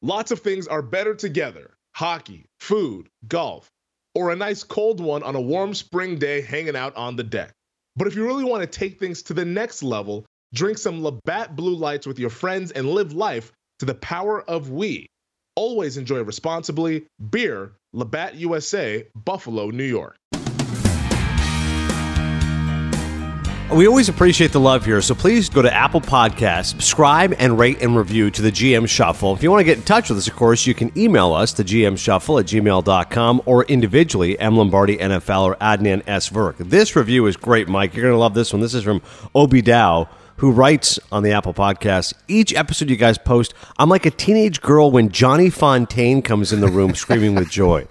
Lots of things are better together. Hockey, food, golf, or a nice cold one on a warm spring day hanging out on the deck. But if you really want to take things to the next level, drink some Labatt Blue Lights with your friends and live life to the power of we. Always enjoy responsibly. Beer, Labatt USA, Buffalo, New York. We always appreciate the love here, so please go to Apple Podcasts, subscribe, and rate and review to the GM Shuffle. If you want to get in touch with us, of course, you can email us, thegmshuffle@gmail.com, or individually, M. Lombardi, NFL, or Adnan S. Verk. This review is great, Mike. You're going to love this one. This is from Obi Dow, who writes on the Apple Podcast, each episode you guys post, I'm like a teenage girl when Johnny Fontaine comes in the room screaming with joy.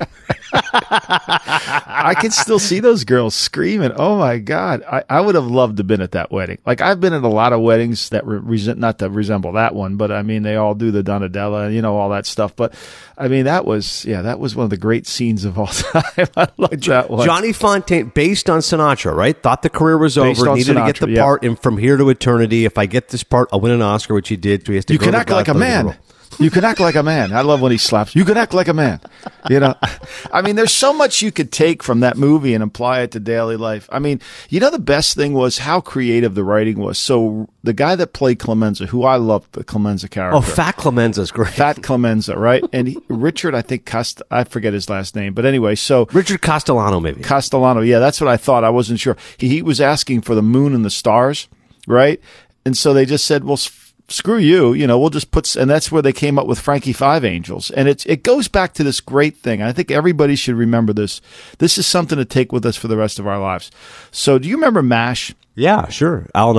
I can still see those girls screaming. Oh, my God. I would have loved to have been at that wedding. Like, I've been at a lot of weddings that not to resemble that one, but, I mean, they all do the Donatella, you know, all that stuff. But, I mean, that was one of the great scenes of all time. I love that one. Johnny Fontaine, based on Sinatra, right? Thought the career was over, needed to get the part, and from here to eternity, if I get this part, I'll win an Oscar, which he did. So he has to you can act like a man. You can act like a man. I love when he slaps. You can act like a man. You know, I mean, there's so much you could take from that movie and apply it to daily life. I mean, you know, the best thing was how creative the writing was. So the guy that played Clemenza, who I love the Clemenza character. Oh, Fat Clemenza's great. Fat Clemenza, right? And Richard, I think, I forget his last name. But anyway, so. Richard Castellano, maybe. Castellano, yeah, that's what I thought. I wasn't sure. He was asking for the moon and the stars, right? And so they just said, well, screw you, you know, we'll just put, and that's where they came up with Frankie Five Angels. And it goes back to this great thing. I think everybody should remember this. This is something to take with us for the rest of our lives. So do you remember MASH? Yeah, sure. Alan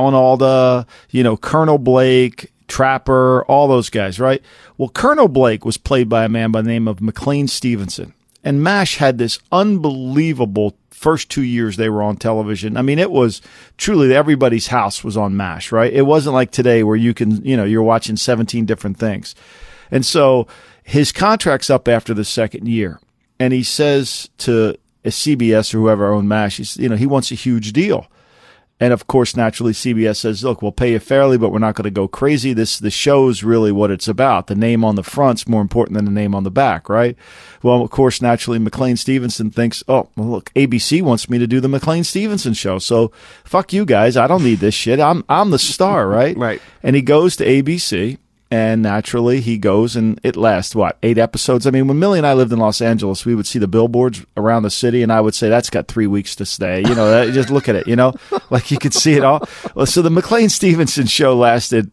Alda, you know, Colonel Blake, Trapper, all those guys, right? Well, Colonel Blake was played by a man by the name of McLean Stevenson. And MASH had this unbelievable first 2 years they were on television. I mean, it was truly everybody's house was on MASH, right? It wasn't like today where you can, you know, you're watching 17 different things. And so his contract's up after the second year. And he says to a CBS or whoever owned MASH, he wants a huge deal. And of course, naturally, CBS says, look, we'll pay you fairly, but we're not going to go crazy. The show is really what it's about. The name on the front's more important than the name on the back, right? Well, of course, naturally, McLean Stevenson thinks, oh, well, look, ABC wants me to do the McLean Stevenson show. So fuck you guys. I don't need this shit. I'm the star, right? Right. And he goes to ABC. And naturally, he goes, and it lasts, 8 episodes? I mean, when Millie and I lived in Los Angeles, we would see the billboards around the city, and I would say, that's got 3 weeks to stay. You know, just look at it, you know? Like, you could see it all. Well, so the McLean Stevenson show lasted,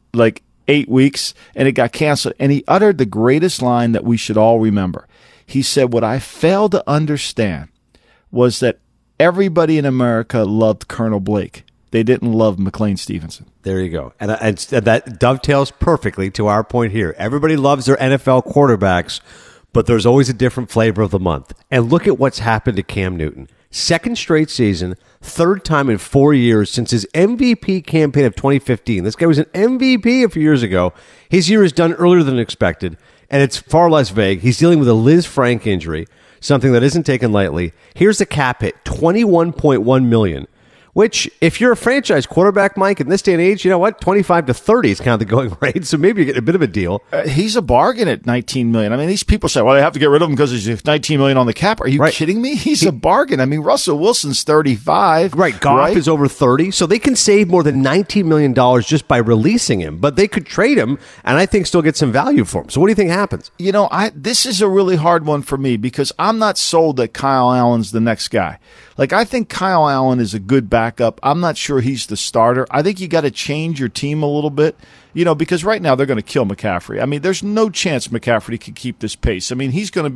8 weeks, and it got canceled. And he uttered the greatest line that we should all remember. He said, what I failed to understand was that everybody in America loved Colonel Blake. They didn't love McLean Stevenson. There you go. And that dovetails perfectly to our point here. Everybody loves their NFL quarterbacks, but there's always a different flavor of the month. And look at what's happened to Cam Newton. Second straight season, third time in 4 years since his MVP campaign of 2015. This guy was an MVP a few years ago. His year is done earlier than expected, and it's far less vague. He's dealing with a Liz Frank injury, something that isn't taken lightly. Here's the cap hit, $21.1 million. Which, if you're a franchise quarterback, Mike, in this day and age, you know what? 25 to 30 is kind of the going rate, so maybe you get a bit of a deal. He's a bargain at $19 million. I mean, these people say, well, they have to get rid of him because there's $19 million on the cap. Are you kidding me? He's a bargain. I mean, Russell Wilson's 35. Right, Goff is over 30, so they can save more than $19 million just by releasing him, but they could trade him, and I think still get some value for him. So what do you think happens? You know, this is a really hard one for me because I'm not sold that Kyle Allen's the next guy. I think Kyle Allen is a good backup. I'm not sure he's the starter. I think you got to change your team a little bit, because right now they're going to kill McCaffrey. I mean, there's no chance McCaffrey can keep this pace. I mean, he's got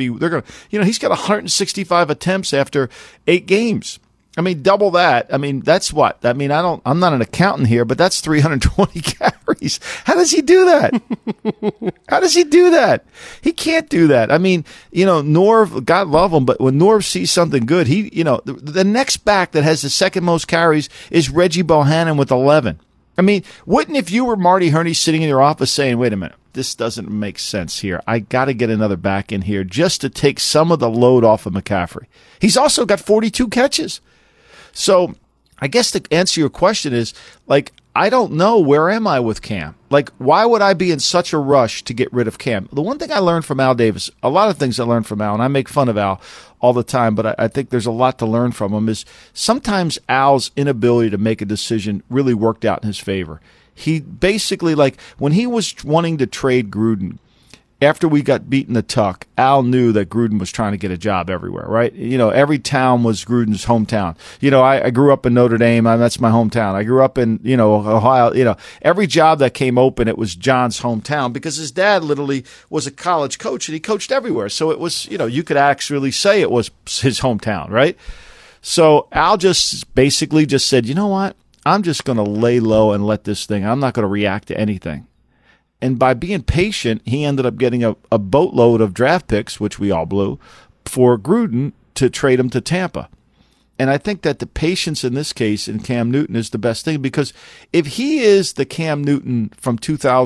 165 attempts after 8 games. I mean, double that. I mean, that's what? I mean, I'm not an accountant here, but that's 320 carries. How does he do that? How does he do that? He can't do that. I mean, Norv, God love him, but when Norv sees something good, the next back that has the second most carries is Reggie Bohannon with 11. I mean, wouldn't if you were Marty Herney sitting in your office saying, wait a minute, this doesn't make sense here. I got to get another back in here just to take some of the load off of McCaffrey. He's also got 42 catches. So I guess to answer your question is, I don't know, where am I with Cam? Like, why would I be in such a rush to get rid of Cam? The one thing I learned from Al Davis, a lot of things I learned from Al, and I make fun of Al all the time, but I think there's a lot to learn from him, is sometimes Al's inability to make a decision really worked out in his favor. He basically, like, when he was wanting to trade Gruden, after we got beaten the Tuck, Al knew that Gruden was trying to get a job everywhere, right? You know, every town was Gruden's hometown. You know, I grew up in Notre Dame. That's my hometown. I grew up in, Ohio. You know, every job that came open, it was John's hometown because his dad literally was a college coach and he coached everywhere. So it was, you could actually say it was his hometown, right? So Al just basically just said, you know what? I'm just going to lay low and let this thing, I'm not going to react to anything. And by being patient, he ended up getting a boatload of draft picks, which we all blew, for Gruden to trade him to Tampa. And I think that the patience in this case in Cam Newton is the best thing, because if he is the Cam Newton from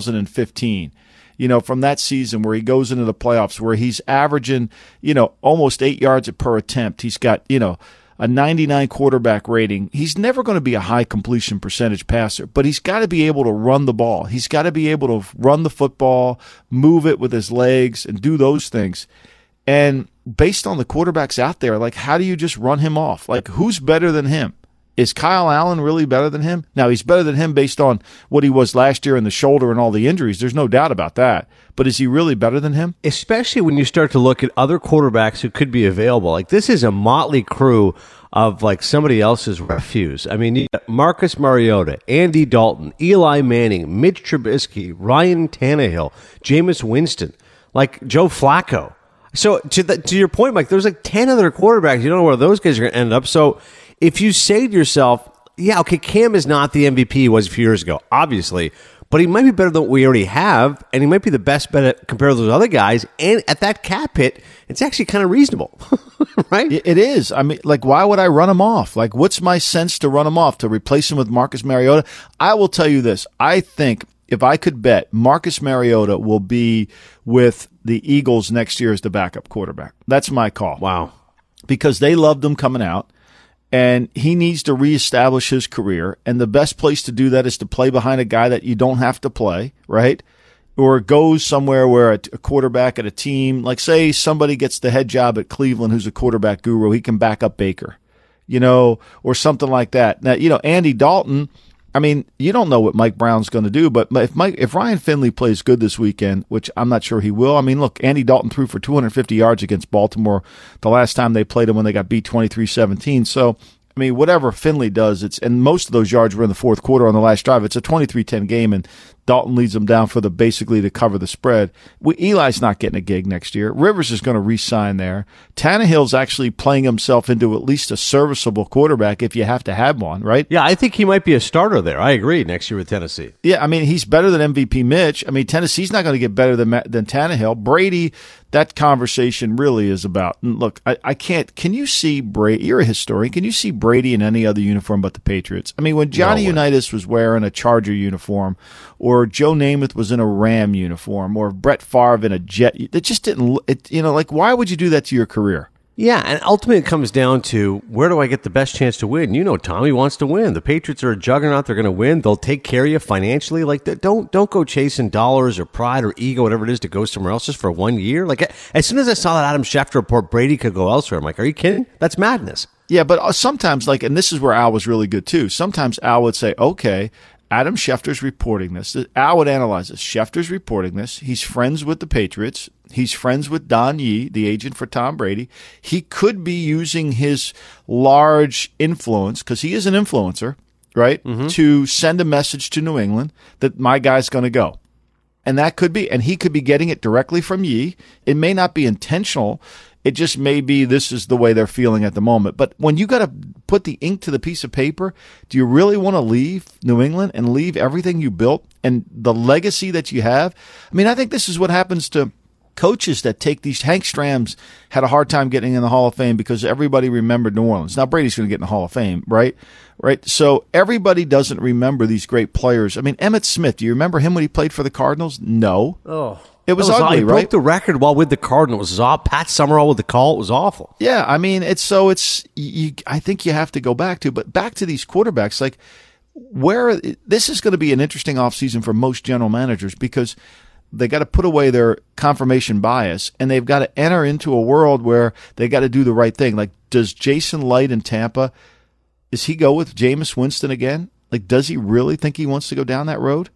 2015, from that season where he goes into the playoffs, where he's averaging, almost 8 yards per attempt, he's got, a 99 quarterback rating. He's never going to be a high completion percentage passer, but he's got to be able to run the ball. He's got to be able to run the football, move it with his legs, and do those things. And based on the quarterbacks out there, like, how do you just run him off? Like, who's better than him? Is Kyle Allen really better than him? Now, he's better than him based on what he was last year in the shoulder and all the injuries. There's no doubt about that. But is he really better than him? Especially when you start to look at other quarterbacks who could be available. Like, this is a motley crew of, like, somebody else's refuse. I mean, you got Marcus Mariota, Andy Dalton, Eli Manning, Mitch Trubisky, Ryan Tannehill, Jameis Winston, like Joe Flacco. So to your point, Mike, there's like 10 other quarterbacks. You don't know where those guys are going to end up. So if you say to yourself, yeah, okay, Cam is not the MVP he was a few years ago, obviously, but he might be better than what we already have, and he might be the best bet compared to those other guys, and at that cap hit, it's actually kind of reasonable, right? It is. I mean, like, why would I run him off? Like, what's my sense to run him off, to replace him with Marcus Mariota? I will tell you this. I think if I could bet, Marcus Mariota will be with the Eagles next year as the backup quarterback. That's my call. Wow. Because they loved him coming out. And he needs to reestablish his career. And the best place to do that is to play behind a guy that you don't have to play, right? Or goes somewhere where a quarterback at a team, like say somebody gets the head job at Cleveland who's a quarterback guru, he can back up Baker, or something like that. Now, Andy Dalton, I mean, you don't know what Mike Brown's going to do, but if Ryan Finley plays good this weekend, which I'm not sure he will, I mean, look, Andy Dalton threw for 250 yards against Baltimore the last time they played him when they got beat 23-17. So, I mean, whatever Finley does, and most of those yards were in the fourth quarter on the last drive. It's a 23-10 game, and Dalton leads them down for basically to cover the spread. Eli's not getting a gig next year. Rivers is going to re-sign there. Tannehill's actually playing himself into at least a serviceable quarterback if you have to have one, right? Yeah, I think he might be a starter there. I agree, next year with Tennessee. Yeah, I mean, he's better than MVP Mitch. I mean, Tennessee's not going to get better than Tannehill. Brady, that conversation really is about, look, I can't, can you see Brady, you're a historian, can you see Brady in any other uniform but the Patriots? I mean, when Johnny Unitas was wearing a Charger uniform, or Joe Namath was in a Ram uniform, or Brett Favre in a Jet, it just didn't, like, why would you do that to your career? Yeah, and ultimately it comes down to, where do I get the best chance to win? Tommy wants to win. The Patriots are a juggernaut. They're going to win. They'll take care of you financially. Like, don't go chasing dollars or pride or ego, whatever it is, to go somewhere else just for 1 year. Like, as soon as I saw that Adam Schefter report, Brady could go elsewhere, I'm like, are you kidding? That's madness. Yeah, but sometimes, like, and this is where Al was really good too. Sometimes Al would say, okay, Adam Schefter's reporting this. Al would analyze this. Schefter's reporting this. He's friends with the Patriots. He's friends with Don Yee, the agent for Tom Brady. He could be using his large influence, because he is an influencer, right, to send a message to New England that my guy's going to go. And that could be, and he could be getting it directly from Yee. It may not be intentional. It just may be this is the way they're feeling at the moment. But when you got to put the ink to the piece of paper, do you really want to leave New England and leave everything you built and the legacy that you have? I mean, I think this is what happens to coaches that take these. Hank Stram's had a hard time getting in the Hall of Fame because everybody remembered New Orleans. Now Brady's going to get in the Hall of Fame, right? So everybody doesn't remember these great players. I mean, Emmitt Smith, do you remember him when he played for the Cardinals? No. Oh. It was ugly, he right? broke the record while with the Cardinals. It was Pat Summerall with the call. It was awful. Yeah, I mean, I think you have to go back to these quarterbacks. Like, this is going to be an interesting offseason for most general managers because they got to put away their confirmation bias and they've got to enter into a world where they got to do the right thing. Like, does Jason Light in Tampa, does he go with Jameis Winston again? Like, does he really think he wants to go down that road?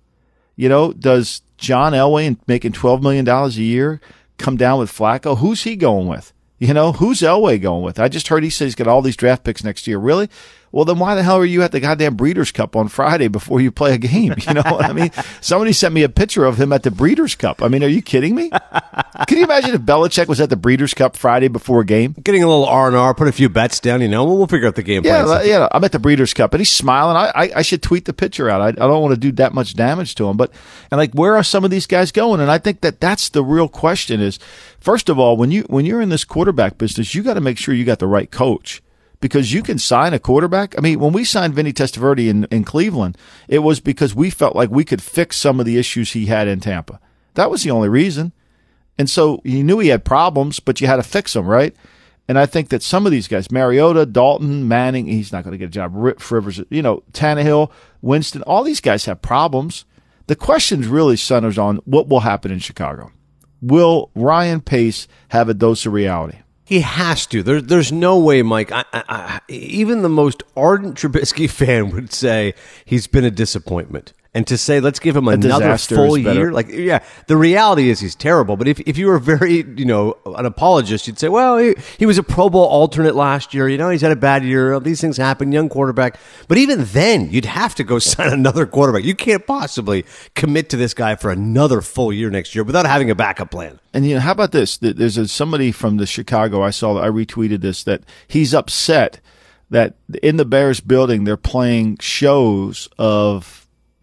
Does John Elway making $12 million a year come down with Flacco? Who's he going with? Who's Elway going with? I just heard he said he's got all these draft picks next year. Really? Well, then why the hell are you at the goddamn Breeders' Cup on Friday before you play a game? You know what I mean? Somebody sent me a picture of him at the Breeders' Cup. I mean, are you kidding me? Can you imagine if Belichick was at the Breeders' Cup Friday before a game? Getting a little R&R, put a few bets down, we'll figure out the game plan. Yeah, I'm at the Breeders' Cup, and he's smiling. I should tweet the picture out. I don't want to do that much damage to him. And where are some of these guys going? And I think that's the real question is, first of all, when you're in this quarterback business, you got to make sure you got the right coach. Because you can sign a quarterback. I mean, when we signed Vinny Testaverde in Cleveland, it was because we felt like we could fix some of the issues he had in Tampa. That was the only reason. And so you knew he had problems, but you had to fix them, right? And I think that some of these guys, Mariota, Dalton, Manning, he's not going to get a job. Rivers, Tannehill, Winston, all these guys have problems. The question really centers on what will happen in Chicago. Will Ryan Pace have a dose of reality? He has to. There's no way, Mike. Even the most ardent Trubisky fan would say he's been a disappointment. And to say, let's give him another full year. The reality is he's terrible. But if you were very, an apologist, you'd say, well, he was a Pro Bowl alternate last year. He's had a bad year. These things happen, young quarterback. But even then, you'd have to go sign another quarterback. You can't possibly commit to this guy for another full year next year without having a backup plan. And how about this? There's somebody from the Chicago, I retweeted this, that he's upset that in the Bears building, they're playing shows of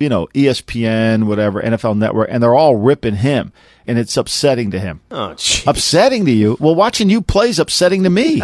ESPN, whatever, NFL Network, and they're all ripping him, and it's upsetting to him. Oh, geez. Upsetting to you? Well, watching you play is upsetting to me.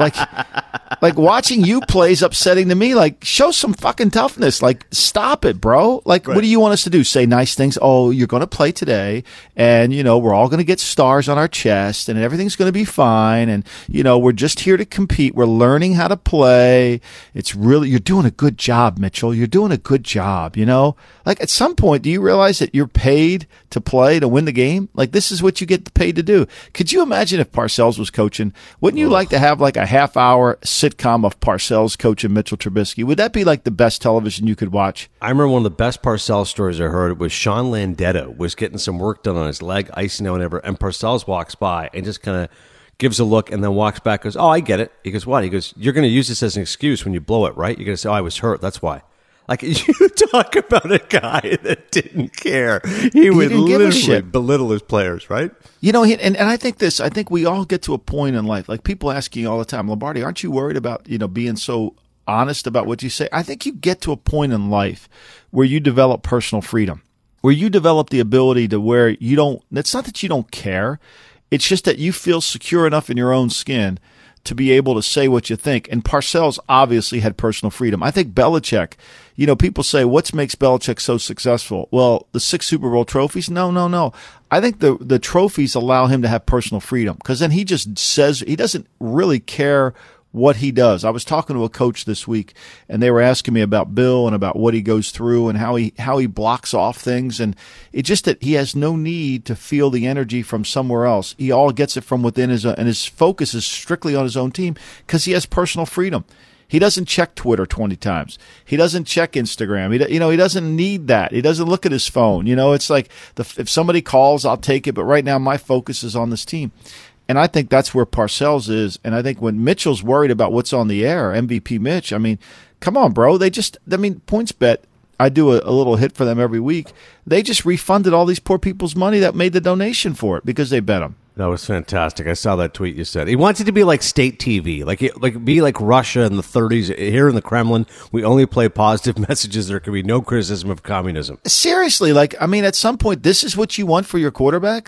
like watching you play is upsetting to me. Like, show some fucking toughness. Like, stop it, bro. Like, right. What do you want us to do? Say nice things? Oh, you're going to play today, and, we're all going to get stars on our chest, and everything's going to be fine, and, we're just here to compete. We're learning how to play. It's really, you're doing a good job, Mitchell. You're doing a good job, Like, at some point, do you realize that you're paid to play, to win the game? Like, this is what you get paid to do. Could you imagine if Parcells was coaching? Wouldn't you like to have like a half-hour sitcom of Parcells coaching Mitchell Trubisky? Would that be like the best television you could watch? I remember one of the best Parcells stories I heard was Sean Landeta was getting some work done on his leg, icing out whatever, and Parcells walks by and just kind of gives a look and then walks back, goes, oh, I get it. He goes, what? He goes, you're going to use this as an excuse when you blow it, right? You're going to say, oh, I was hurt. That's why. Like, you talk about a guy that didn't care. He would literally belittle his players, right? And I think we all get to a point in life, like people asking you all the time, Lombardi, aren't you worried about, being so honest about what you say? I think you get to a point in life where you develop personal freedom, where you develop the ability to where it's not that you don't care. It's just that you feel secure enough in your own skin to be able to say what you think. And Parcells obviously had personal freedom. I think Belichick, people say, what makes Belichick so successful? Well, the 6 Super Bowl trophies? No. I think the trophies allow him to have personal freedom because then he just says he doesn't really care what he does. I was talking to a coach this week, and they were asking me about Bill and about what he goes through and how he blocks off things. And it's just that he has no need to feel the energy from somewhere else. He all gets it from within his own, and his focus is strictly on his own team because he has personal freedom. He doesn't check Twitter 20 times. He doesn't check Instagram. He doesn't need that. He doesn't look at his phone. It's like if somebody calls, I'll take it. But right now, my focus is on this team. And I think that's where Parcells is. And I think when Mitchell's worried about what's on the air, MVP Mitch, I mean, come on, bro. PointsBet, I do a little hit for them every week. They just refunded all these poor people's money that made the donation for it because they bet them. That was fantastic. I saw that tweet you said. He wants it to be like state TV, like be like Russia in the 30s. Here in the Kremlin, we only play positive messages. There can be no criticism of communism. Seriously, at some point, this is what you want for your quarterback?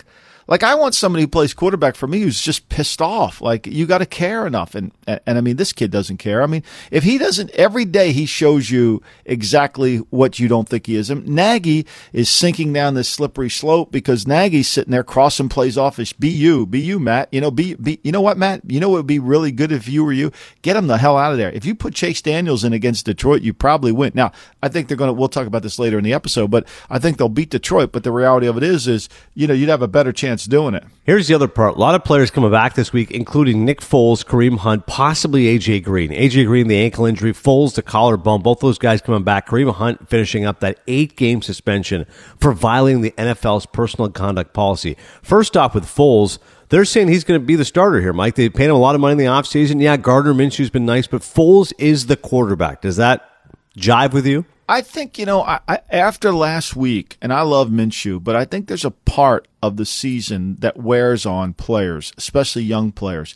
Like, I want somebody who plays quarterback for me who's just pissed off. Like, you got to care enough. And I mean, this kid doesn't care. I mean, if he doesn't, every day he shows you exactly what you don't think he is. And Nagy is sinking down this slippery slope because Nagy's sitting there crossing plays off as be you, Matt. You know what, Matt? You know what would be really good if you were you? Get him the hell out of there. If you put Chase Daniels in against Detroit, you probably win. Now, I think we'll talk about this later in the episode, but I think they'll beat Detroit. But the reality of it is, you'd have a better chance doing it. Here's the other part. A lot of players coming back this week, including Nick Foles, Kareem Hunt, possibly A.J. Green. A.J. Green, the ankle injury, Foles, the collarbone, both those guys coming back. Kareem Hunt finishing up that 8-game suspension for violating the NFL's personal conduct policy. First off, with Foles, they're saying he's going to be the starter here, Mike. They paid him a lot of money in the offseason. Yeah, Gardner Minshew's been nice, but Foles is the quarterback. Does that jive with you? I think, after last week, and I love Minshew, but I think there's a part of the season that wears on players, especially young players,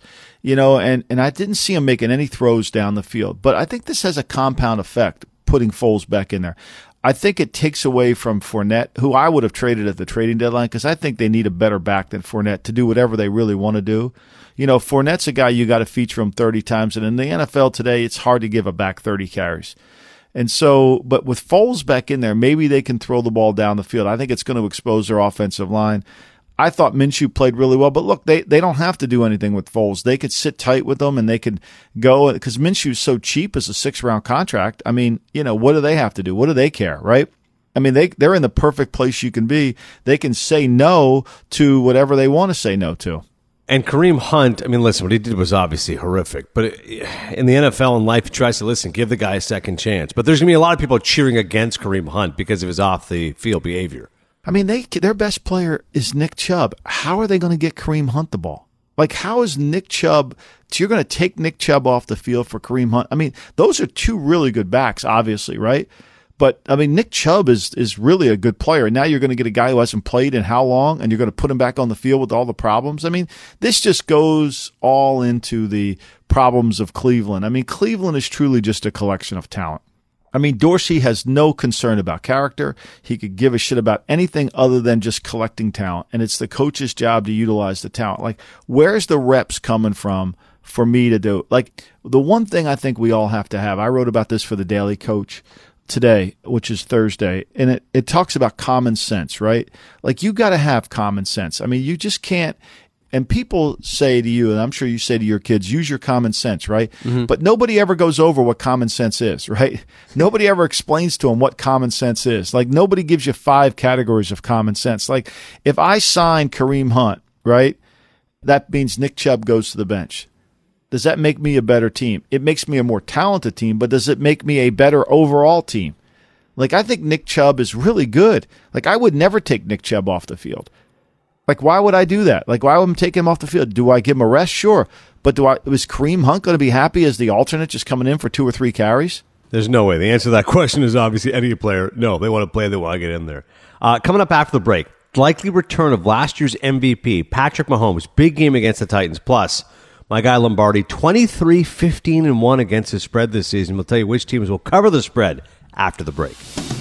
and I didn't see him making any throws down the field. But I think this has a compound effect, putting Foles back in there. I think it takes away from Fournette, who I would have traded at the trading deadline, because I think they need a better back than Fournette to do whatever they really want to do. Fournette's a guy you got to feature him 30 times, and in the NFL today, it's hard to give a back 30 carries. And so, but with Foles back in there, maybe they can throw the ball down the field. I think it's going to expose their offensive line. I thought Minshew played really well, but look, they don't have to do anything with Foles. They could sit tight with them and they could go, because Minshew's so cheap as a 6-round contract. I mean, what do they have to do? What do they care, right? I mean, they're in the perfect place you can be. They can say no to whatever they want to say no to. And Kareem Hunt, I mean, listen, what he did was obviously horrific. But in the NFL and life, he tries to give the guy a second chance. But there's going to be a lot of people cheering against Kareem Hunt because of his off-the-field behavior. I mean, their best player is Nick Chubb. How are they going to get Kareem Hunt the ball? Like, how is Nick Chubb – you're going to take Nick Chubb off the field for Kareem Hunt? I mean, those are two really good backs, obviously, right? But, I mean, Nick Chubb is really a good player. And now you're going to get a guy who hasn't played in how long, and you're going to put him back on the field with all the problems. I mean, this just goes all into the problems of Cleveland. I mean, Cleveland is truly just a collection of talent. I mean, Dorsey has no concern about character. He could give a shit about anything other than just collecting talent. And it's the coach's job to utilize the talent. Like, where's the reps coming from for me to do? Like, the one thing I think we all have to have, I wrote about this for the Daily Coach today, which is Thursday, and it talks about common sense, right? Like, you got to have common sense. I mean, you just can't. And people say to you, and I'm sure you say to your kids, use your common sense, right? Mm-hmm. But nobody ever goes over what common sense is, right? Nobody ever explains to them what common sense is. Like, nobody gives you 5 categories of common sense. Like, if I sign Kareem Hunt, right, that means Nick Chubb goes to the bench. Does that make me a better team? It makes me a more talented team, but does it make me a better overall team? Like, I think Nick Chubb is really good. Like, I would never take Nick Chubb off the field. Like, why would I do that? Like, why would I take him off the field? Do I give him a rest? Sure. But was Kareem Hunt going to be happy as the alternate just coming in for 2 or 3 carries? There's no way. The answer to that question is obviously any player. No, they want to play. They want to get in there. Coming up after the break, likely return of last year's MVP, Patrick Mahomes. Big game against the Titans. Plus, my guy Lombardi, 23-15-1 against the spread this season. We'll tell you which teams will cover the spread after the break.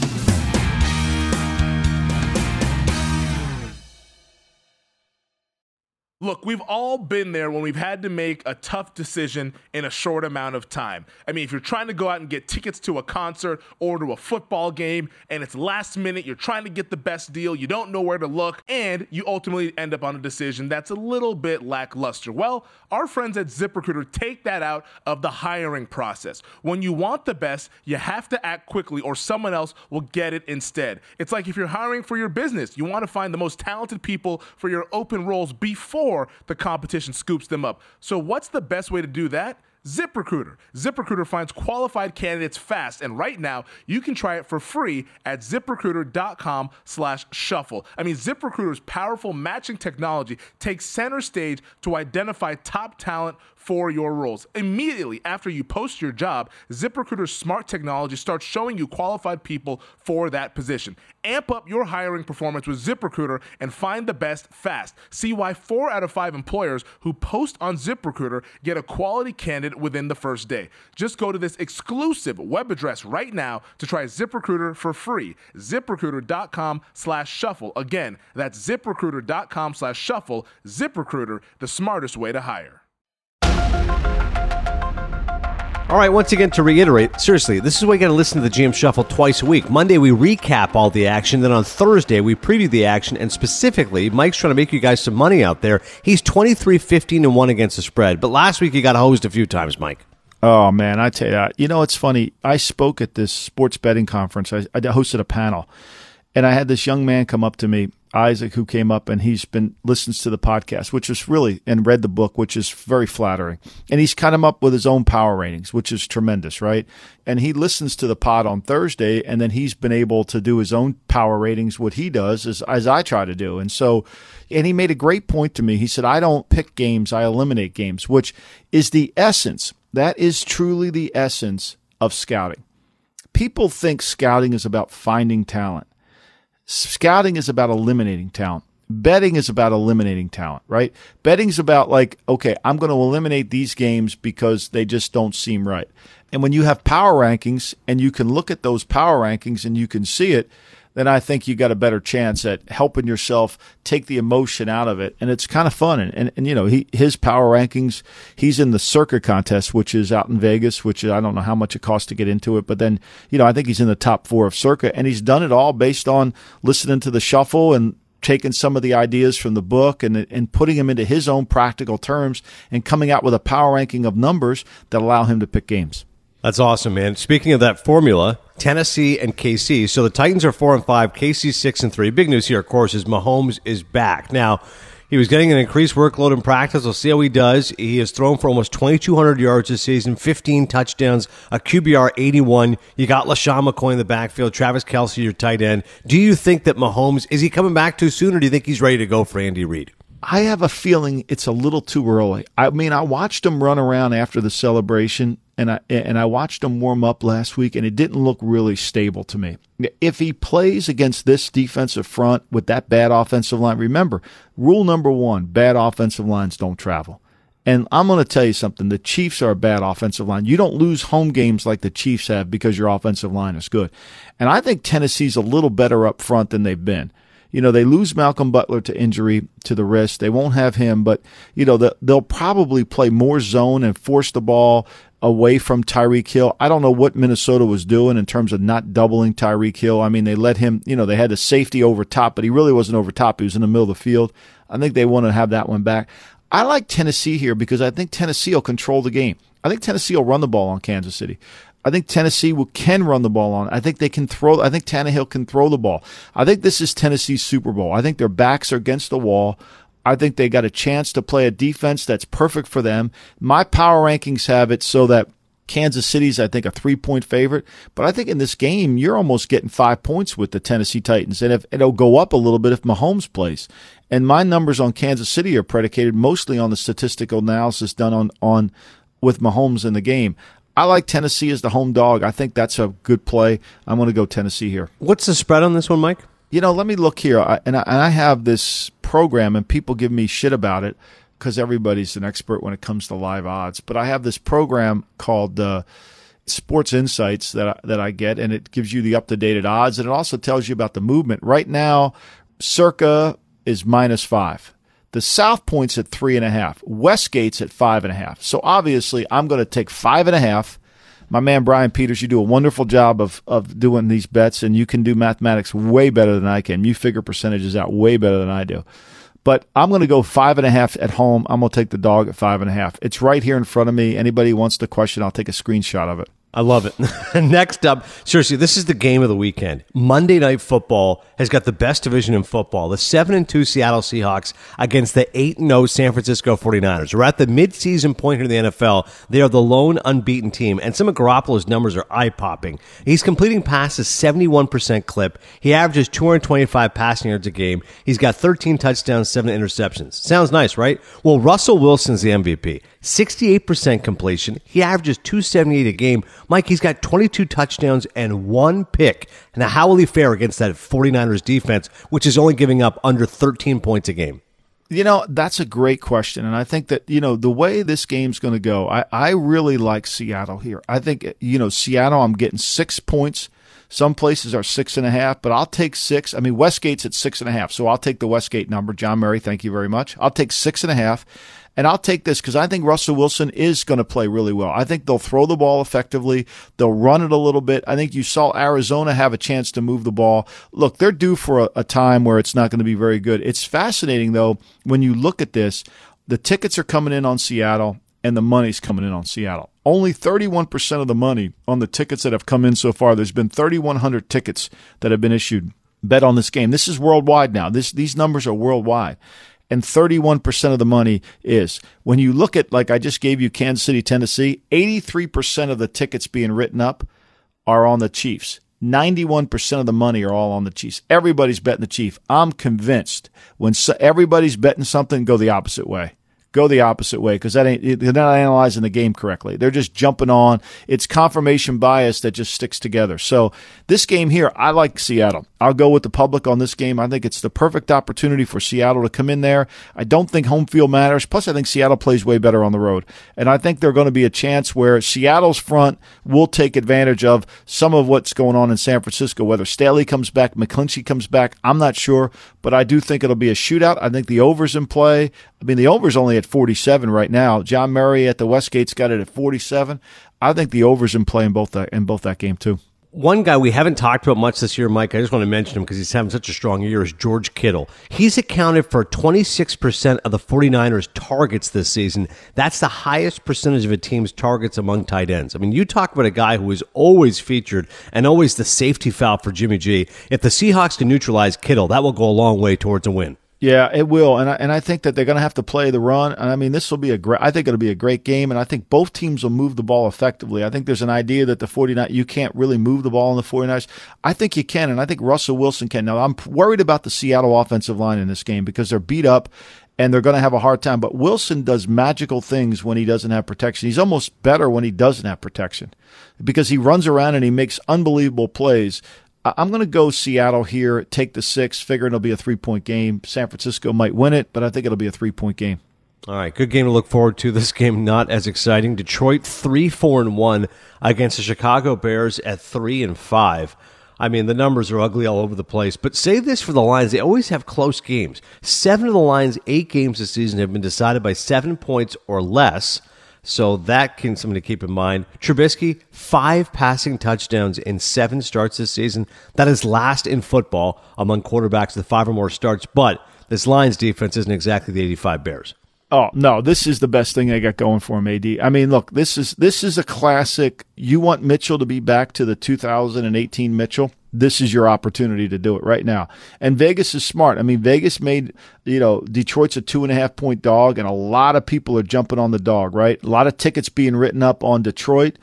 Look, we've all been there when we've had to make a tough decision in a short amount of time. I mean, if you're trying to go out and get tickets to a concert or to a football game and it's last minute, you're trying to get the best deal, you don't know where to look, and you ultimately end up on a decision that's a little bit lackluster. Well, our friends at ZipRecruiter take that out of the hiring process. When you want the best, you have to act quickly or someone else will get it instead. It's like if you're hiring for your business, you want to find the most talented people for your open roles before the competition scoops them up. So what's the best way to do that? ZipRecruiter. ZipRecruiter finds qualified candidates fast, and right now you can try it for free at ZipRecruiter.com/shuffle. I mean, ZipRecruiter's powerful matching technology takes center stage to identify top talent for your roles. Immediately after you post your job, ZipRecruiter's smart technology starts showing you qualified people for that position. Amp up your hiring performance with ZipRecruiter and find the best fast. See why 4 out of 5 employers who post on ZipRecruiter get a quality candidate within the first day. Just go to this exclusive web address right now to try ZipRecruiter for free. ZipRecruiter.com/shuffle. Again, that's ZipRecruiter.com/shuffle. ZipRecruiter, the smartest way to hire. All right, once again, to reiterate, seriously, this is why you got to listen to the GM Shuffle twice a week. Monday, we recap all the action. Then on Thursday, we preview the action. And specifically, Mike's trying to make you guys some money out there. He's 23-15-1 against the spread. But last week, he got hosed a few times, Mike. Oh, man, I tell you, it's funny. I spoke at this sports betting conference. I hosted a panel. And I had this young man come up to me, Isaac, who came up, and listens to the podcast, which is really, and read the book, which is very flattering. And he's come up with his own power ratings, which is tremendous, right? And he listens to the pod on Thursday, and then he's been able to do his own power ratings. What he does is, as I try to do. And he made a great point to me. He said, I don't pick games, I eliminate games, which is the essence. That is truly the essence of scouting. People think scouting is about finding talent. Scouting is about eliminating talent. Betting is about eliminating talent, right? Betting is about okay, I'm going to eliminate these games because they just don't seem right. And when you have power rankings and you can look at those power rankings and you can see it, then I think you got a better chance at helping yourself take the emotion out of it. And it's kind of fun. And his power rankings, he's in the Circa contest, which is out in Vegas, which I don't know how much it costs to get into it. But then, I think he's in the top 4 of Circa. And he's done it all based on listening to the shuffle and taking some of the ideas from the book and putting them into his own practical terms and coming out with a power ranking of numbers that allow him to pick games. That's awesome, man. Speaking of that formula, Tennessee and KC. So the Titans are 4-5, KC 6-3. Big news here, of course, is Mahomes is back. Now, he was getting an increased workload in practice. We'll see how he does. He has thrown for almost 2,200 yards this season, 15 touchdowns, a QBR 81. You got LaShawn McCoy in the backfield, Travis Kelce, your tight end. Do you think that Mahomes, is he coming back too soon, or do you think he's ready to go for Andy Reid? I have a feeling it's a little too early. I mean, I watched him run around after the celebration, and I watched him warm up last week, and it didn't look really stable to me. If he plays against this defensive front with that bad offensive line, remember, rule number 1, bad offensive lines don't travel. And I'm going to tell you something. The Chiefs are a bad offensive line. You don't lose home games like the Chiefs have because your offensive line is good. And I think Tennessee's a little better up front than they've been. They lose Malcolm Butler to injury to the wrist. They won't have him, but, they'll probably play more zone and force the ball away from Tyreek Hill. I don't know what Minnesota was doing in terms of not doubling Tyreek Hill. I mean, they let him, they had a safety over top, but he really wasn't over top. He was in the middle of the field. I think they want to have that one back. I like Tennessee here because I think Tennessee will control the game. I think Tennessee will run the ball on Kansas City. I think Tennessee can run the ball on. I think they can throw. I think Tannehill can throw the ball. I think this is Tennessee's Super Bowl. I think their backs are against the wall. I think they got a chance to play a defense that's perfect for them. My power rankings have it so that Kansas City's, I think, a 3-point favorite. But I think in this game, you're almost getting 5 points with the Tennessee Titans. And it'll go up a little bit if Mahomes plays. And my numbers on Kansas City are predicated mostly on the statistical analysis done on with Mahomes in the game. I like Tennessee as the home dog. I think that's a good play. I'm going to go Tennessee here. What's the spread on this one, Mike? Let me look here. I have this program, and people give me shit about it because everybody's an expert when it comes to live odds. But I have this program called Sports Insights that I get, and it gives you the up-to-date odds, and it also tells you about the movement. Right now, Circa is -5. The South Point's at 3.5. Westgate's at 5.5. So obviously, I'm going to take 5.5. My man Brian Peters, you do a wonderful job of doing these bets, and you can do mathematics way better than I can. You figure percentages out way better than I do. But I'm going to go 5.5 at home. I'm going to take the dog at 5.5. It's right here in front of me. Anybody who wants the question, I'll take a screenshot of it. I love it. Next up, seriously, this is the game of the weekend. Monday Night Football has got the best division in football. The 7-2 Seattle Seahawks against the 8-0 San Francisco 49ers. We're at the midseason point here in the NFL. They are the lone unbeaten team, and some of Garoppolo's numbers are eye-popping. He's completing passes 71% clip. He averages 225 passing yards a game. He's got 13 touchdowns, 7 interceptions. Sounds nice, right? Well, Russell Wilson's the MVP. 68% completion. He averages 278 a game. Mike, he's got 22 touchdowns and 1 pick. Now, how will he fare against that 49ers defense, which is only giving up under 13 points a game? That's a great question. And I think that, the way this game's going to go, I really like Seattle here. I think, Seattle, I'm getting 6 points. Some places are 6.5, but I'll take 6. I mean, Westgate's at 6.5, so I'll take the Westgate number. John Murray, thank you very much. I'll take 6.5. And I'll take this because I think Russell Wilson is going to play really well. I think they'll throw the ball effectively. They'll run it a little bit. I think you saw Arizona have a chance to move the ball. Look, they're due for a time where it's not going to be very good. It's fascinating, though, when you look at this, the tickets are coming in on Seattle and the money's coming in on Seattle. Only 31% of the money on the tickets that have come in so far. There's been 3,100 tickets that have been issued. Bet on this game. This is worldwide now. These numbers are worldwide. And 31% of the money is. When you look at, like I just gave you Kansas City, Tennessee, 83% of the tickets being written up are on the Chiefs. 91% of the money are all on the Chiefs. Everybody's betting the Chiefs. I'm convinced when everybody's betting something, go the opposite way. Go the opposite way because they're not analyzing the game correctly. They're just jumping on. It's confirmation bias that just sticks together. So this game here, I like Seattle. I'll go with the public on this game. I think it's the perfect opportunity for Seattle to come in there. I don't think home field matters. Plus, I think Seattle plays way better on the road. And I think there's going to be a chance where Seattle's front will take advantage of some of what's going on in San Francisco. Whether Staley comes back, McClinchy comes back, I'm not sure. But I do think it'll be a shootout. I think the over's in play. I mean, the over's only at 47 right now. John Murray at the Westgate's got it at 47. I think the over's in play in both that game, too. One guy we haven't talked about much this year, Mike, I just want to mention him because he's having such a strong year, is George Kittle. He's accounted for 26% of the 49ers' targets this season. That's the highest percentage of a team's targets among tight ends. I mean, you talk about a guy who is always featured and always the safety valve for Jimmy G. If the Seahawks can neutralize Kittle, that will go a long way towards a win. Yeah, it will, and I think that they're going to have to play the run. And I mean, this will be I think it'll be a great game, and I think both teams will move the ball effectively. I think there's an idea that the 49ers, you can't really move the ball in the 49ers. I think you can, and I think Russell Wilson can. Now, I'm worried about the Seattle offensive line in this game because they're beat up, and they're going to have a hard time. But Wilson does magical things when he doesn't have protection. He's almost better when he doesn't have protection because he runs around and he makes unbelievable plays. I'm going to go Seattle here, take the 6, figure it'll be a 3-point game. San Francisco might win it, but I think it'll be a 3-point game. All right, good game to look forward to. This game not as exciting. Detroit 3-4-1 against the Chicago Bears at 3-5. I mean, the numbers are ugly all over the place, but say this for the Lions. They always have close games. 7 of the Lions' 8 games this season have been decided by 7 points or less. So that can something to keep in mind. Trubisky, 5 passing touchdowns in 7 starts this season. That is last in football among quarterbacks with 5 or more starts. But this Lions defense isn't exactly the 85 Bears. Oh, no, this is the best thing they got going for him, AD. I mean, look, this is a classic. You want Mitchell to be back to the 2018 Mitchell? This is your opportunity to do it right now. And Vegas is smart. I mean, Vegas made, Detroit's a 2.5-point dog, and a lot of people are jumping on the dog, right? A lot of tickets being written up on Detroit.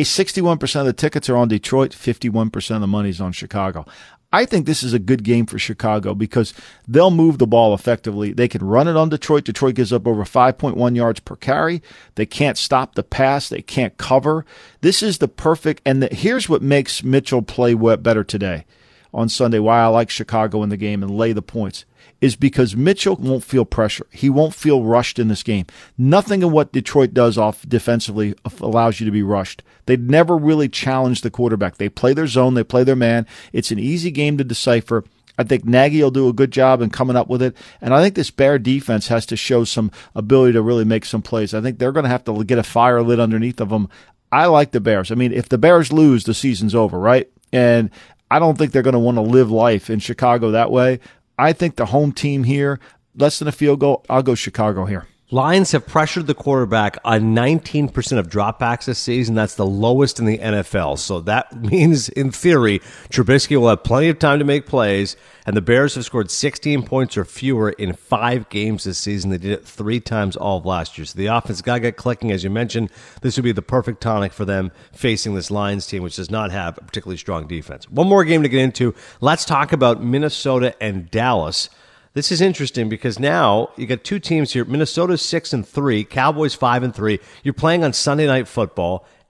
61% of the tickets are on Detroit, 51% of the money's on Chicago. I think this is a good game for Chicago because they'll move the ball effectively. They can run it on Detroit. Detroit gives up over 5.1 yards per carry. They can't stop the pass. They can't cover. This is the perfect, and here's what makes Mitchell play better today on Sunday, why I like Chicago in the game and lay the points, is because Mitchell won't feel pressure. He won't feel rushed in this game. Nothing in what Detroit does off defensively allows you to be rushed. They never really challenge the quarterback. They play their zone. They play their man. It's an easy game to decipher. I think Nagy will do a good job in coming up with it. And I think this Bear defense has to show some ability to really make some plays. I think they're going to have to get a fire lit underneath of them. I like the Bears. I mean, if the Bears lose, the season's over, right? And I don't think they're going to want to live life in Chicago that way. I think the home team here, less than a field goal, I'll go Chicago here. Lions have pressured the quarterback on 19% of dropbacks this season. That's the lowest in the NFL. So that means, in theory, Trubisky will have plenty of time to make plays, and the Bears have scored 16 points or fewer in 5 games this season. They did it 3 times all of last year. So the offense got to get clicking. As you mentioned, this would be the perfect tonic for them facing this Lions team, which does not have a particularly strong defense. One more game to get into. Let's talk about Minnesota and Dallas. This is interesting because now you got 2 teams here. Minnesota's 6-3, Cowboys 5-3. You're playing on Sunday Night Football,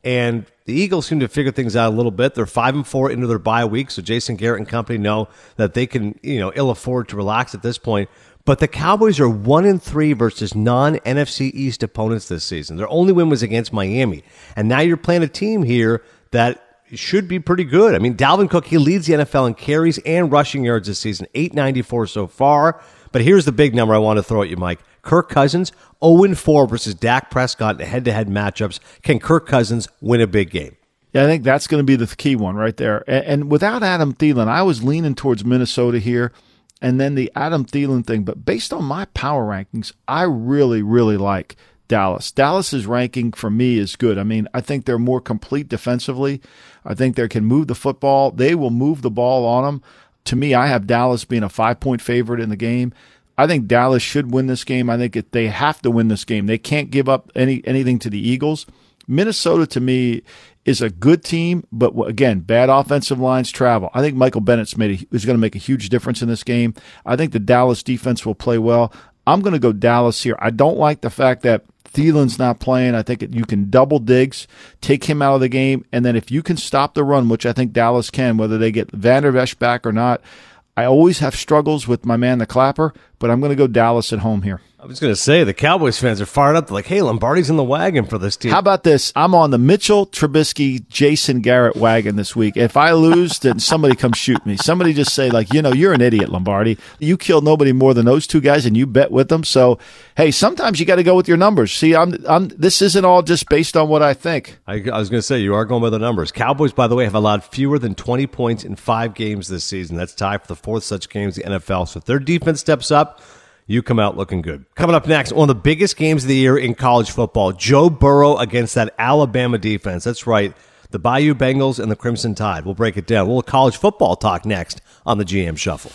And the Eagles seem to figure things out a little bit. They're 5-4 into their bye week, so Jason Garrett and company know that they can, ill afford to relax at this point. But the Cowboys are 1-3 versus non-NFC East opponents this season. Their only win was against Miami. And now you're playing a team here that should be pretty good. I mean, Dalvin Cook, he leads the NFL in carries and rushing yards this season, 894 so far. But here's the big number I want to throw at you, Mike. Kirk Cousins, 0-4 versus Dak Prescott in head-to-head matchups. Can Kirk Cousins win a big game? Yeah, I think that's going to be the key one right there. And without Adam Thielen, I was leaning towards Minnesota here, and then the Adam Thielen thing. But based on my power rankings, I really, really like Dallas. Dallas's ranking for me is good. I mean, I think they're more complete defensively. I think they can move the football. They will move the ball on them. To me, I have Dallas being a 5-point favorite in the game. I think Dallas should win this game. I think they have to win this game. They can't give up anything to the Eagles. Minnesota, to me, is a good team, but again, bad offensive lines travel. I think Michael Bennett's is going to make a huge difference in this game. I think the Dallas defense will play well. I'm going to go Dallas here. I don't like the fact that Thielen's not playing. I think you can double Diggs, take him out of the game, and then if you can stop the run, which I think Dallas can, whether they get Van Der Esch back or not, I always have struggles with my man, the Clapper, but I'm going to go Dallas at home here. I was going to say, the Cowboys fans are fired up. They're like, hey, Lombardi's in the wagon for this team. How about this? I'm on the Mitchell Trubisky, Jason Garrett wagon this week. If I lose, then somebody come shoot me. Somebody just say, like, you're an idiot, Lombardi. You killed nobody more than those two guys, and you bet with them. So, hey, sometimes you got to go with your numbers. See, this isn't all just based on what I think. I was going to say, you are going by the numbers. Cowboys, by the way, have allowed fewer than 20 points in 5 games this season. That's tied for the 4th such games in the NFL. So if their defense steps up, you come out looking good. Coming up next, one of the biggest games of the year in college football, Joe Burrow against that Alabama defense. That's right, the Bayou Bengals and the Crimson Tide. We'll break it down. A little college football talk next on the GM Shuffle.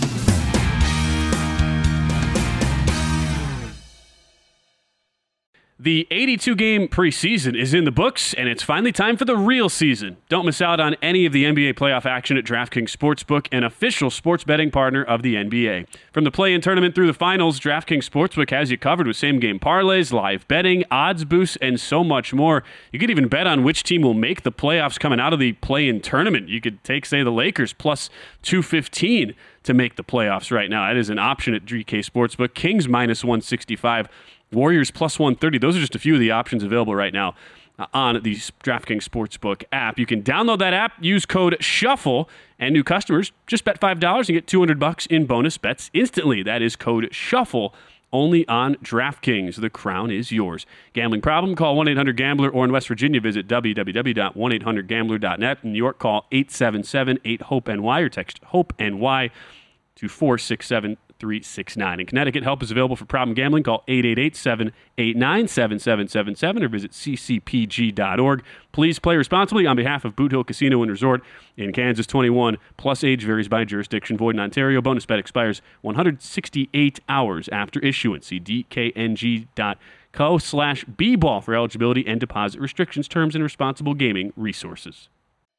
The 82-game preseason is in the books, and it's finally time for the real season. Don't miss out on any of the NBA playoff action at DraftKings Sportsbook, an official sports betting partner of the NBA. From the play-in tournament through the finals, DraftKings Sportsbook has you covered with same-game parlays, live betting, odds boosts, and so much more. You could even bet on which team will make the playoffs coming out of the play-in tournament. You could take, say, the Lakers plus 215 to make the playoffs right now. That is an option at DK Sportsbook. Kings minus 165. Warriors plus 130. Those are just a few of the options available right now on the DraftKings Sportsbook app. You can download that app, use code SHUFFLE, and new customers just bet $5 and get $200 in bonus bets instantly. That is code SHUFFLE only on DraftKings. The crown is yours. Gambling problem? Call 1-800-GAMBLER, or in West Virginia, visit www.1800gambler.net. In New York, call 877-8-HOPE-NY or text HOPE-NY to 467-369. In Connecticut, help is available for problem gambling. Call 888-789-7777 or visit ccpg.org. Please play responsibly on behalf of Boot Hill Casino and Resort in Kansas. 21 plus, age varies by jurisdiction. Void in Ontario. Bonus bet expires 168 hours after issuance. See dkng.co/bball for eligibility and deposit restrictions, terms, and responsible gaming resources.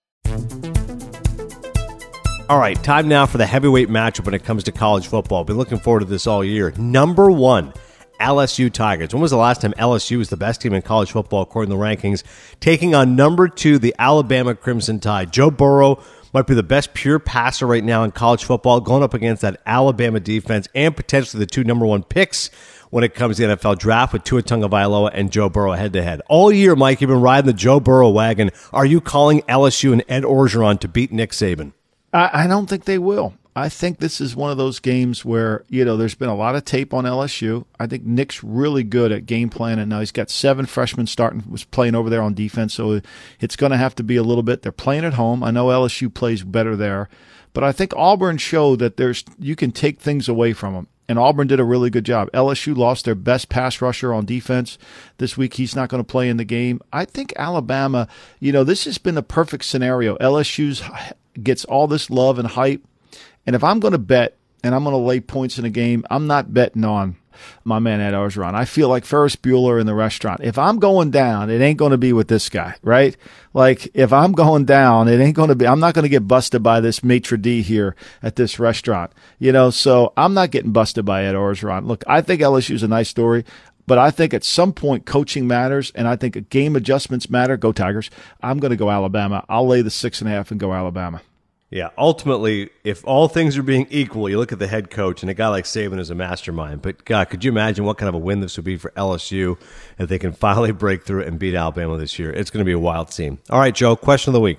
All right, time now for the heavyweight matchup when it comes to college football. Been looking forward to this all year. Number 1, LSU Tigers. When was the last time LSU was the best team in college football according to the rankings? Taking on number 2, the Alabama Crimson Tide. Joe Burrow might be the best pure passer right now in college football, going up against that Alabama defense and potentially the 2 number 1 picks when it comes to the NFL draft with Tua Tagovailoa and Joe Burrow head-to-head. All year, Mike, you've been riding the Joe Burrow wagon. Are you calling LSU and Ed Orgeron to beat Nick Saban? I don't think they will. I think this is one of those games where, there's been a lot of tape on LSU. I think Nick's really good at game planning. Now he's got 7 freshmen was playing over there on defense, so it's going to have to be a little bit. They're playing at home. I know LSU plays better there, but I think Auburn showed that you can take things away from them. And Auburn did a really good job. LSU lost their best pass rusher on defense this week. He's not going to play in the game. I think Alabama, this has been the perfect scenario. LSU's gets all this love and hype. And if I'm going to bet and I'm going to lay points in a game, I'm not betting on my man Ed Orgeron. I feel like Ferris Bueller in the restaurant. If I'm going down, it ain't going to be with this guy, right? Like, if I'm going down, it ain't going to be, I'm not going to get busted by this maitre d' here at this restaurant, so I'm not getting busted by Ed Orgeron. Look, I think LSU's a nice story. But I think at some point coaching matters, and I think game adjustments matter. Go Tigers. I'm going to go Alabama. I'll lay the 6.5 and go Alabama. Yeah, ultimately, if all things are being equal, you look at the head coach, and a guy like Saban is a mastermind. But, God, could you imagine what kind of a win this would be for LSU if they can finally break through and beat Alabama this year? It's going to be a wild scene. All right, Joe, question of the week.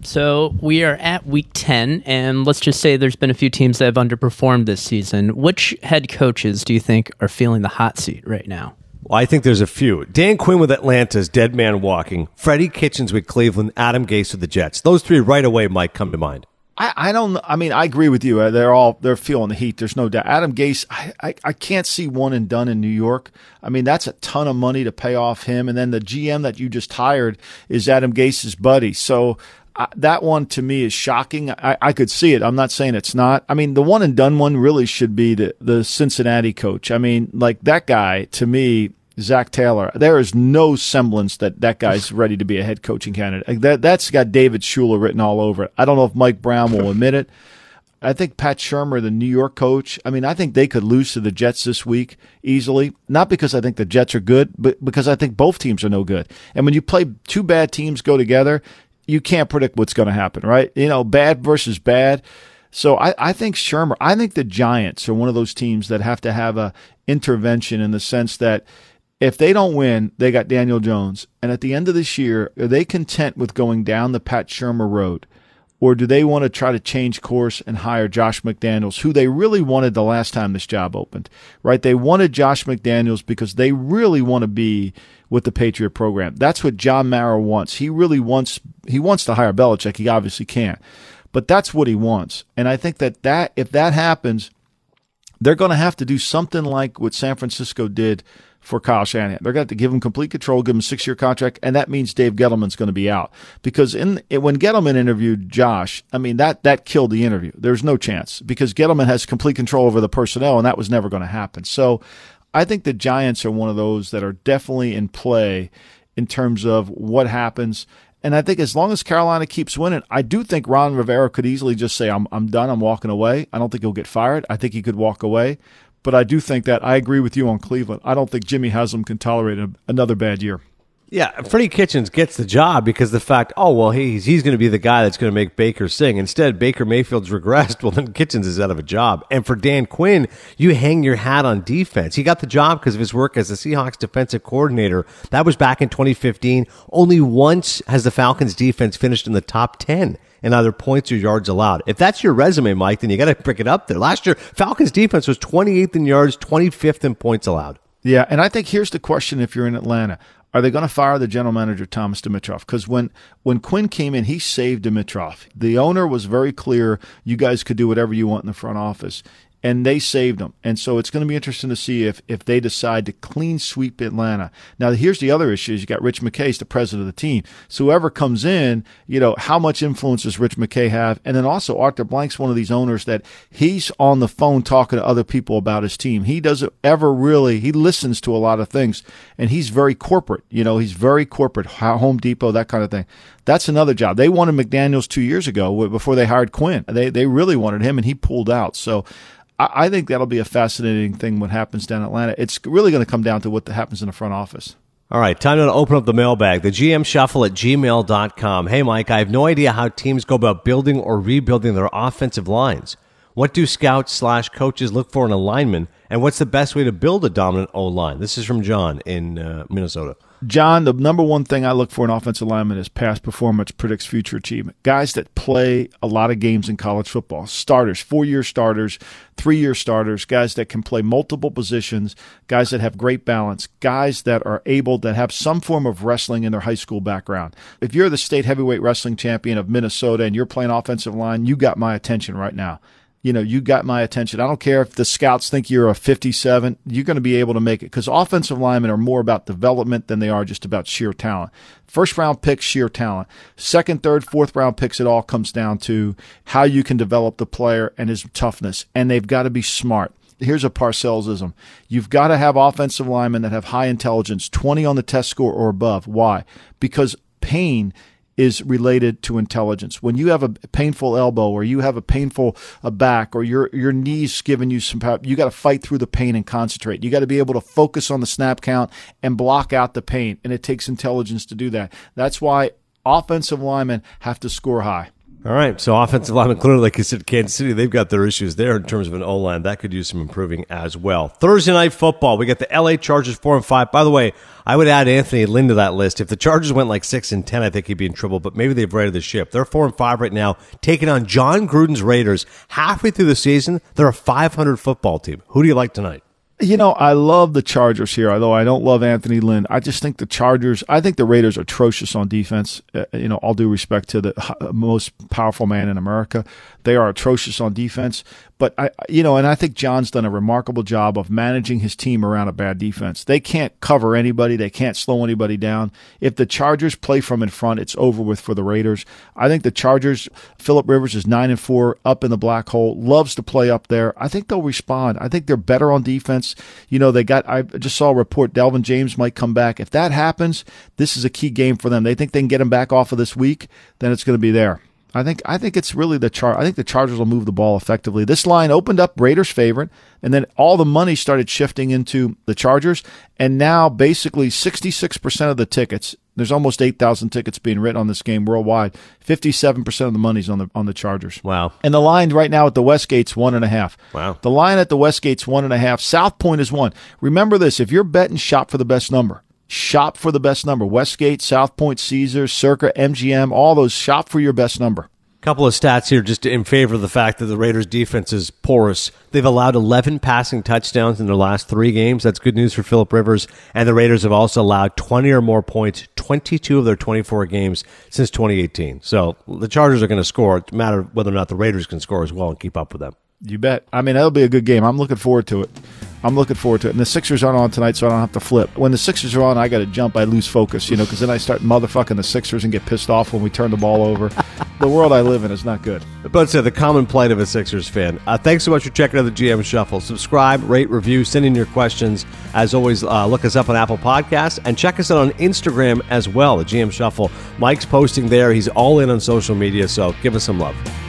So we are at week 10, and let's just say there's been a few teams that have underperformed this season. Which head coaches do you think are feeling the hot seat right now? Well, I think there's a few. Dan Quinn with Atlanta's dead man walking. Freddie Kitchens with Cleveland. Adam Gase with the Jets. Those three right away might come to mind. I don't. I mean, I agree with you. They're feeling the heat. There's no doubt. Adam Gase, I can't see one and done in New York. I mean, that's a ton of money to pay off him. And then the GM that you just hired is Adam Gase's buddy. So that one to me is shocking. I could see it. I'm not saying it's not. I mean, the one and done one really should be the Cincinnati coach. I mean, like that guy to me. Zach Taylor, there is no semblance that guy's ready to be a head coaching candidate. That's got David Shula written all over it. I don't know if Mike Brown will admit it. I think Pat Shurmur, the New York coach, I mean, I think they could lose to the Jets this week easily. Not because I think the Jets are good, but because I think both teams are no good. And when you play two bad teams go together, you can't predict what's going to happen, right? You know, bad versus bad. So I think Shurmur, I think the Giants are one of those teams that have to have a intervention in the sense that if they don't win, they got Daniel Jones. And at the end of this year, are they content with going down the Pat Shurmur road? Or do they want to try to change course and hire Josh McDaniels, who they really wanted the last time this job opened, right? They wanted Josh McDaniels because they really want to be with the Patriot program. That's what John Mara wants. He wants to hire Belichick. He obviously can't. But that's what he wants. And I think that if that happens, they're going to have to do something like what San Francisco did for Kyle Shanahan. They're going to have to give him complete control, give him a 6-year contract, and that means Dave Gettleman's going to be out. Because when Gettleman interviewed Josh, I mean, that killed the interview. There's no chance because Gettleman has complete control over the personnel, and that was never going to happen. So I think the Giants are one of those that are definitely in play in terms of what happens. And I think as long as Carolina keeps winning, I do think Ron Rivera could easily just say, I'm done, I'm walking away. I don't think he'll get fired. I think he could walk away. But I do think that I agree with you on Cleveland. I don't think Jimmy Haslam can tolerate another bad year. Yeah, Freddie Kitchens gets the job because the fact, he's going to be the guy that's going to make Baker sing. Instead, Baker Mayfield's regressed. Well, then Kitchens is out of a job. And for Dan Quinn, you hang your hat on defense. He got the job because of his work as the Seahawks defensive coordinator. That was back in 2015. Only once has the Falcons defense finished in the top 10 in either points or yards allowed. If that's your resume, Mike, then you got to pick it up there. Last year, Falcons defense was 28th in yards, 25th in points allowed. Yeah, and I think here's the question if you're in Atlanta. Are they going to fire the general manager, Thomas Dimitroff? Because when Quinn came in, he saved Dimitroff. The owner was very clear, you guys could do whatever you want in the front office. And they saved him. And so it's going to be interesting to see if they decide to clean sweep Atlanta. Now, here's the other issue. You got Rich McKay, he's the president of the team. So whoever comes in, how much influence does Rich McKay have? And then also Arthur Blank's one of these owners that he's on the phone talking to other people about his team. He doesn't ever he listens to a lot of things. And he's very corporate. He's very corporate, Home Depot, that kind of thing. That's another job. They wanted McDaniels 2 years ago before they hired Quinn. They really wanted him, and he pulled out. So I think that'll be a fascinating thing what happens down in Atlanta. It's really going to come down to what happens in the front office. All right, time to open up the mailbag. The GM Shuffle at gmail.com. Hey, Mike, I have no idea how teams go about building or rebuilding their offensive lines. What do scouts/coaches look for in a lineman, and what's the best way to build a dominant O-line? This is from John in Minnesota. John, the number one thing I look for in offensive linemen is past performance predicts future achievement. Guys that play a lot of games in college football. Starters, 4-year starters, 3-year starters, guys that can play multiple positions, guys that have great balance, guys that are able to have some form of wrestling in their high school background. If you're the state heavyweight wrestling champion of Minnesota and you're playing offensive line, you got my attention right now. You got my attention. I don't care if the scouts think you're a 57. You're going to be able to make it because offensive linemen are more about development than they are just about sheer talent. First-round picks, sheer talent. Second, third, fourth-round picks, it all comes down to how you can develop the player and his toughness, and they've got to be smart. Here's a Parcellsism. You've got to have offensive linemen that have high intelligence, 20 on the test score or above. Why? Because pain is related to intelligence. When you have a painful elbow or you have a painful back or your knee's giving you some power, you got to fight through the pain and concentrate. You got to be able to focus on the snap count and block out the pain, and it takes intelligence to do that. That's why offensive linemen have to score high. All right, so offensive linemen, clearly, like you said, Kansas City, they've got their issues there in terms of an O-line. That could use some improving as well. Thursday Night Football, we got the L.A. Chargers 4-5. By the way, I would add Anthony Lynn to that list. If the Chargers went like 6-10, I think he'd be in trouble, but maybe they've righted the ship. They're 4-5 right now, taking on John Gruden's Raiders. Halfway through the season, they're a 500 football team. Who do you like tonight? You know, I love the Chargers here, although I don't love Anthony Lynn. I just think I think the Raiders are atrocious on defense. All due respect to the most powerful man in America. They are atrocious on defense. But, I think John's done a remarkable job of managing his team around a bad defense. They can't cover anybody. They can't slow anybody down. If the Chargers play from in front, it's over with for the Raiders. I think the Chargers, Phillip Rivers is 9-4, up in the black hole, loves to play up there. I think they'll respond. I think they're better on defense. I just saw a report Delvin James might come back. If that happens, this is a key game for them. They think they can get him back off of this week, then it's going to be there. I think it's really I think the Chargers will move the ball effectively. This line opened up Raiders' favorite, and then all the money started shifting into the Chargers, and now basically 66% of the tickets, there's almost 8,000 tickets being written on this game worldwide. 57% of the money's on the Chargers. Wow. And the line right now at the Westgate's 1.5. Wow. The line at the Westgate's 1.5. South Point is 1. Remember this, if you're betting, shop for the best number. Shop for the best number. Westgate, South Point, Caesars, Circa, MGM, all those. Shop for your best number. Couple of stats here just in favor of the fact that the Raiders' defense is porous. They've allowed 11 passing touchdowns in their last 3 games. That's good news for Phillip Rivers. And the Raiders have also allowed 20 or more points, 22 of their 24 games since 2018. So the Chargers are going to score. It matters whether or not the Raiders can score as well and keep up with them. You bet. I mean, that'll be a good game. I'm looking forward to it. And the Sixers aren't on tonight, so I don't have to flip. When the Sixers are on, I got to jump. I lose focus, because then I start motherfucking the Sixers and get pissed off when we turn the ball over. The world I live in is not good. But the common plight of a Sixers fan. Thanks so much for checking out the GM Shuffle. Subscribe, rate, review, send in your questions. As always, look us up on Apple Podcasts and check us out on Instagram as well, the GM Shuffle. Mike's posting there. He's all in on social media, so give us some love.